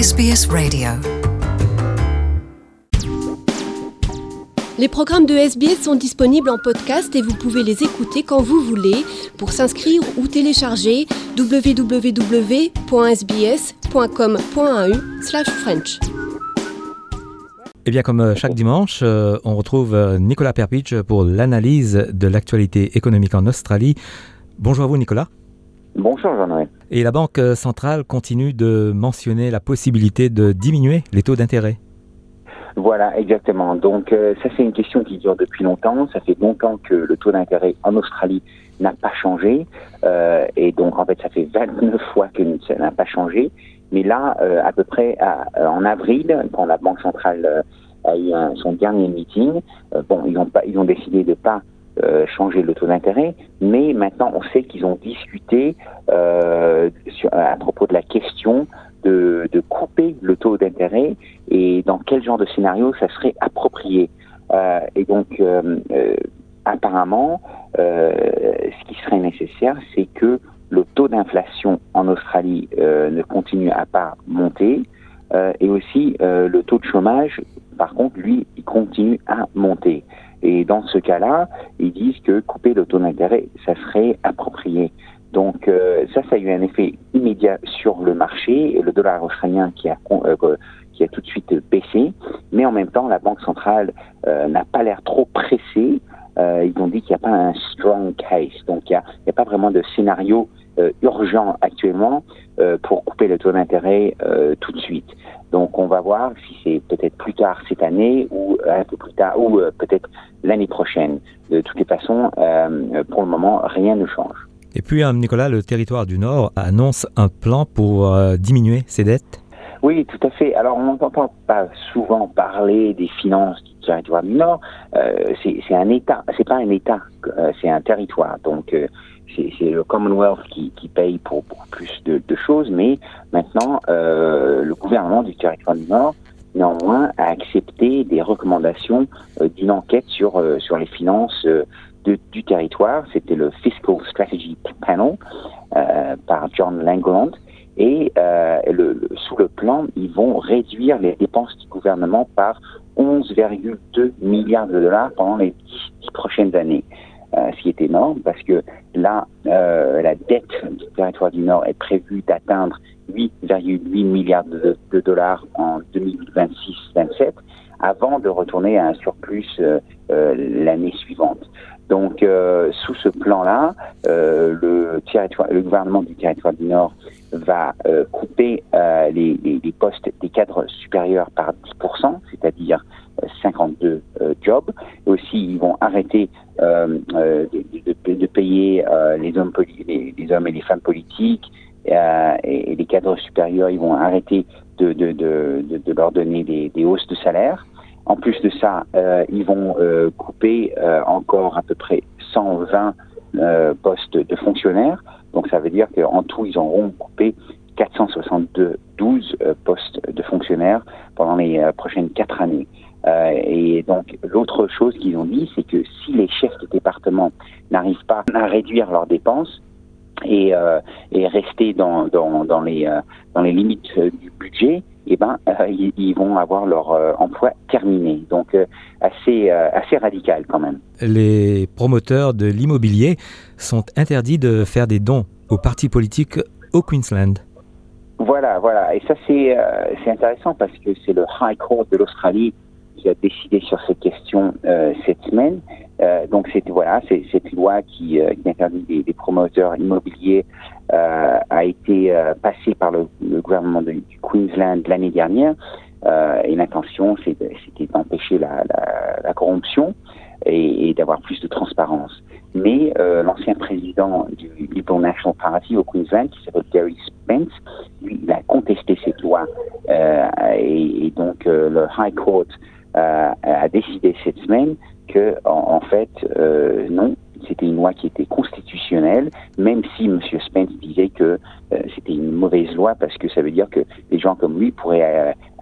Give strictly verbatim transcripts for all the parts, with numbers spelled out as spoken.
S B S Radio. Les programmes de S B S sont disponibles en podcast et vous pouvez les écouter quand vous voulez. Pour s'inscrire ou télécharger, w w w point s b s point com point a u slash french. Eh bien, comme chaque dimanche, euh, on retrouve Nicolas Perpich pour l'analyse de l'actualité économique en Australie. Bonjour à vous, Nicolas. Bonjour, Jean-Noël. Et la Banque centrale continue de mentionner la possibilité de diminuer les taux d'intérêt. Voilà, exactement. Donc, euh, ça, c'est une question qui dure depuis longtemps. Ça fait longtemps que le taux d'intérêt en Australie n'a pas changé. Euh, et donc, en fait, ça fait vingt-neuf fois que ça n'a pas changé. Mais là, euh, à peu près à, euh, en avril, quand la Banque centrale euh, a eu un, son dernier meeting, euh, bon, ils ont, pas, ils ont décidé de ne pas euh, changer le taux d'intérêt. Mais maintenant, on sait qu'ils ont discuté euh, sur, à propos de la question De, de couper le taux d'intérêt et dans quel genre de scénario ça serait approprié. Euh, et donc, euh, euh, apparemment, euh, ce qui serait nécessaire, c'est que le taux d'inflation en Australie euh, ne continue à pas monter euh, et aussi euh, le taux de chômage, par contre, lui, il continue à monter. Et dans ce cas-là, ils disent que couper le taux d'intérêt, ça serait approprié. Donc euh, ça, ça a eu un effet immédiat sur le marché, le dollar australien qui a, euh, qui a tout de suite baissé, mais en même temps, la Banque centrale euh, n'a pas l'air trop pressée. Euh, ils ont dit qu'il n'y a pas un strong case, donc il n'y a, il y a pas vraiment de scénario euh, urgent actuellement euh, pour couper le taux d'intérêt euh, tout de suite. Donc on va voir si c'est peut-être plus tard cette année ou un peu plus tard ou euh, peut-être l'année prochaine. De toutes les façons, euh, pour le moment, rien ne change. Et puis, Nicolas, le territoire du Nord annonce un plan pour euh, diminuer ses dettes. Oui, tout à fait. Alors, on n'entend pas souvent parler des finances du territoire du Nord. Euh, c'est, c'est un État. C'est pas un État, euh, c'est un territoire. Donc, euh, c'est, c'est le Commonwealth qui, qui paye pour beaucoup plus de, de choses. Mais maintenant, euh, le gouvernement du territoire du Nord, néanmoins, a accepté des recommandations euh, d'une enquête sur euh, sur les finances. Euh, De, du territoire, c'était le Fiscal Strategy Panel euh, par John Langland et euh, le, le, sous le plan, ils vont réduire les dépenses du gouvernement par onze virgule deux milliards de dollars pendant les dix prochaines années, euh, ce qui est énorme parce que là, euh, la dette du territoire du Nord est prévue d'atteindre huit virgule huit milliards de, de dollars en deux mille vingt-six vingt-sept avant de retourner à un surplus euh, euh, l'année suivante. Donc, euh, sous ce plan-là, euh, le, territoire, le gouvernement du territoire du Nord va euh, couper euh, les, les, les postes des cadres supérieurs par dix pour cent, c'est-à-dire euh, cinquante-deux euh, jobs. Et aussi, ils vont arrêter euh, euh, de, de, de payer euh, les, hommes poli- les, les hommes et les femmes politiques euh, et, et les cadres supérieurs. Ils vont arrêter de, de, de, de, de leur donner des, des hausses de salaire. En plus de ça, euh, ils vont euh, couper euh, encore à peu près cent vingt euh, postes de fonctionnaires. Donc ça veut dire qu'en tout, ils auront coupé quatre cent soixante-douze euh, postes de fonctionnaires pendant les euh, prochaines quatre années. Euh, et donc l'autre chose qu'ils ont dit, c'est que si les chefs de département n'arrivent pas à réduire leurs dépenses, et, euh, et rester dans, dans, dans, les, euh, dans les limites euh, du budget, eh ben, euh, ils, ils vont avoir leur euh, emploi terminé. Donc, euh, assez, euh, assez radical quand même. Les promoteurs de l'immobilier sont interdits de faire des dons aux partis politiques au Queensland. Voilà, voilà. Et ça, c'est, euh, c'est intéressant parce que c'est le High Court de l'Australie qui a décidé sur cette question euh, cette semaine. Euh, donc c'est voilà, c'est cette loi qui, euh, qui interdit des, des promoteurs immobiliers euh, a été euh, passée par le, le gouvernement de, du Queensland l'année dernière. Euh, et l'intention, c'est de, c'était d'empêcher la, la, la corruption et, et d'avoir plus de transparence. Mais euh, l'ancien président du Liberal National Party au Queensland, qui s'appelle Gary Spence, lui, il a contesté cette loi euh, et, et donc euh, le High Court euh, a décidé cette semaine que, en, en fait, euh, non, c'était une loi qui était constitutionnelle, même si M. Spence disait que euh, c'était une mauvaise loi parce que ça veut dire que des gens comme lui pourraient euh,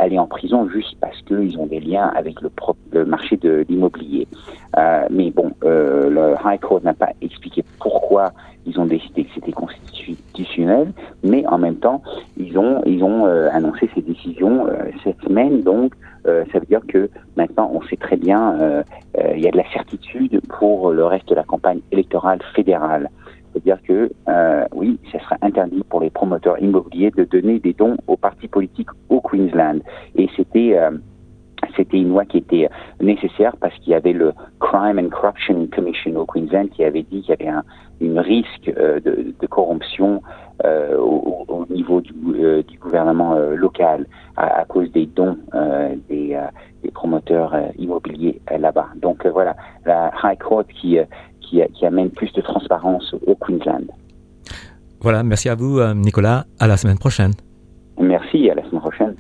aller en prison juste parce qu'ils ont des liens avec le, pro- le marché de l'immobilier. Euh, mais bon, euh, le High Court n'a pas expliqué pourquoi ils ont décidé que c'était constitutionnel, mais en même temps, ils ont ils ont euh, annoncé ces décisions euh, cette semaine. Donc, euh, ça veut dire que maintenant, on sait très bien, euh, euh, il y a de la certitude pour le reste de la campagne électorale fédérale. C'est-à-dire que, euh, oui, ça sera interdit pour les promoteurs immobiliers de donner des dons aux partis politiques au Queensland. Et c'était... Euh, C'était une loi qui était nécessaire parce qu'il y avait le Crime and Corruption Commission au Queensland qui avait dit qu'il y avait un une risque euh, de, de corruption euh, au, au niveau du, euh, du gouvernement euh, local à, à cause des dons euh, des, euh, des promoteurs euh, immobiliers euh, là-bas. Donc euh, voilà, la High Court qui, euh, qui, qui amène plus de transparence au Queensland. Voilà, merci à vous Nicolas, à la semaine prochaine. Merci, à la semaine prochaine.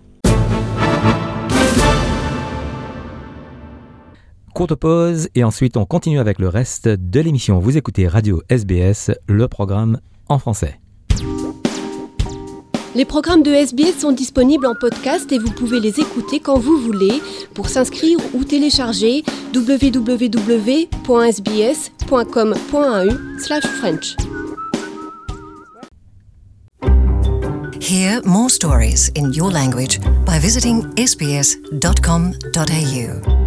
Courte pause et ensuite on continue avec le reste de l'émission. Vous écoutez Radio S B S, le programme en français. Les programmes de S B S sont disponibles en podcast et vous pouvez les écouter quand vous voulez. Pour s'inscrire ou télécharger, w w w point s b s point com point a u slash french. Hear more stories in your language by visiting s b s dot com dot a u.